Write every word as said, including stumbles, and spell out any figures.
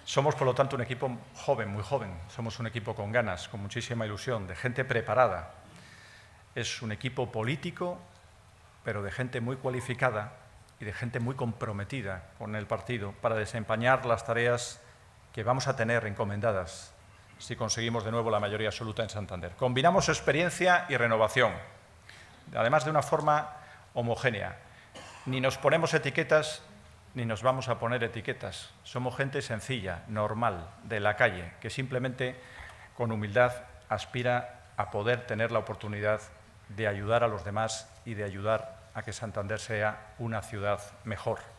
Somos, por lo tanto, un equipo joven, muy joven. Somos un equipo con ganas, con muchísima ilusión, de gente preparada. Es un equipo político, pero de gente muy cualificada y de gente muy comprometida con el partido para desempeñar las tareas que vamos a tener encomendadas si conseguimos de nuevo la mayoría absoluta en Santander. Combinamos experiencia y renovación, además de una forma homogénea. Ni nos ponemos etiquetas ni nos vamos a poner etiquetas. Somos gente sencilla, normal, de la calle, que simplemente con humildad aspira a poder tener la oportunidad de ayudar a los demás y de ayudar a que Santander sea una ciudad mejor.